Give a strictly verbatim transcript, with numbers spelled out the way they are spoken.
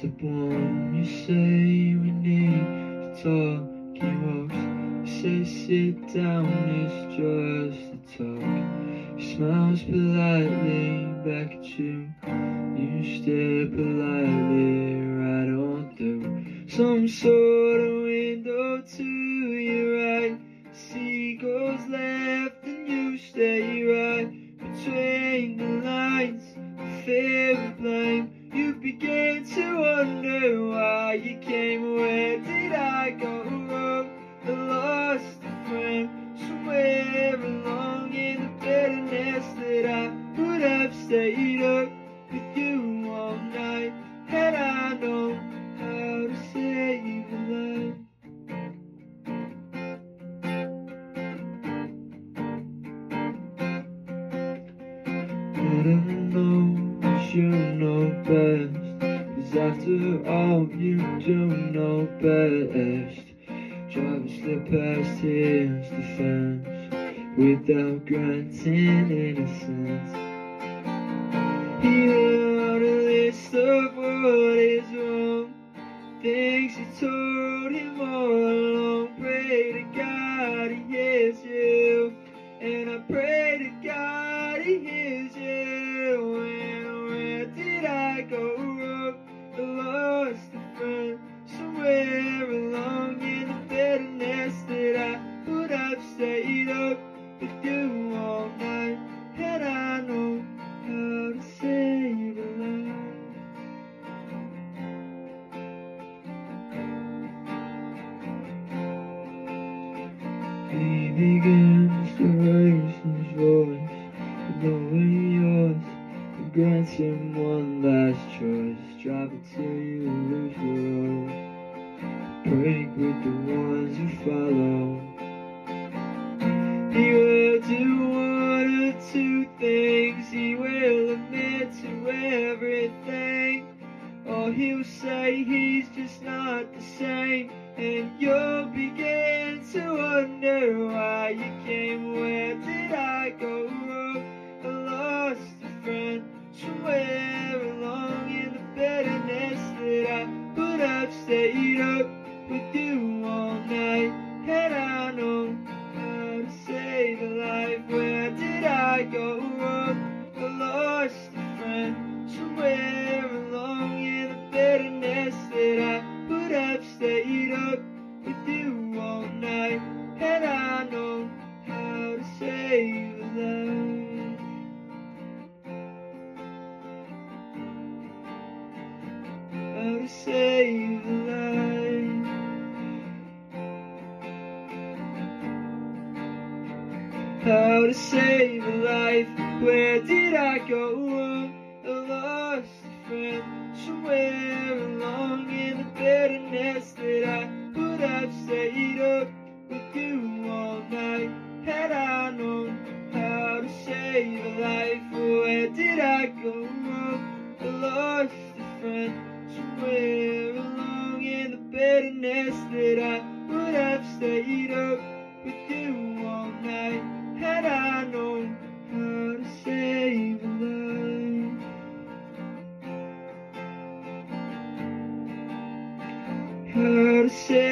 Step one, you say we need to talk. He walks, you say sit down, it's just a talk. He smiles politely back at you. You stare politely right on through some sort of window to your right. Seagulls left and you stay right between the lines of fear and blame. You began to wonder why you came. Where did I go wrong? I lost a friend somewhere along in the bitterness that I would have stayed up with you all night had I known how to save a life. But I know you know best, 'cause after all you do know best. Drive slip past his defense without granting innocence. He wrote a list of what is wrong, things you told him all along. Pray to God he hears you, and I pray to God he hears you. And where did I go wrong? I lost a friend somewhere along in the bitterness that I would have stayed up with you all night had I known how to save a life. He begins to raise his voice, knowing yours, and grants him one last choice. Drive it till you lose your road, break with the ones who follow. He will do one or two things. He will admit to everything, or he'll say he's just not the same. And you'll begin to wonder why you came. Where did I go wrong? I lost a friend somewhere along in the bitterness that I would have stayed up with you all night had I known how to save a life. Where did I go wrong? I lost a friend somewhere along in the bitterness that I would have stayed up with you all night had I known how to save a life. How to save a life. How to save a life. Where did I go wrong? I lost a friend somewhere along in the bitterness that I would have stayed up with you all night had I known how to save a life. Where did I go wrong? I lost a friend somewhere along in the bitterness that I would have stayed up with you all night had I known how to save a life. How to save